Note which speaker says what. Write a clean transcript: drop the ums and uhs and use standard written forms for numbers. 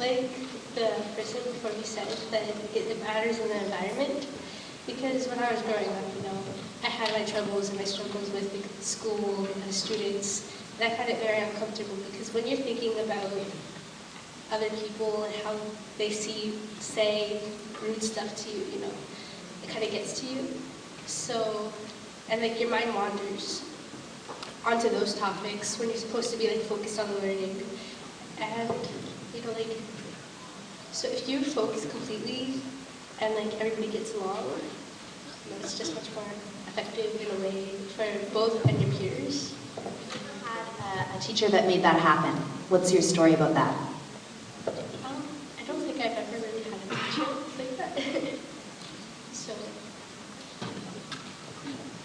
Speaker 1: like the person before me said that it matters in the environment, because when I was growing up, I had my troubles and my struggles with school and students, and I find it very uncomfortable because when you're thinking about other people and how they say rude stuff to you, it kind of gets to you. So, and like your mind wanders onto those topics when you're supposed to be like focused on the learning. And so if you focus completely and like everybody gets along, it's just much more effective in a way for both and your peers.
Speaker 2: You had a teacher that made that happen. What's your story about that?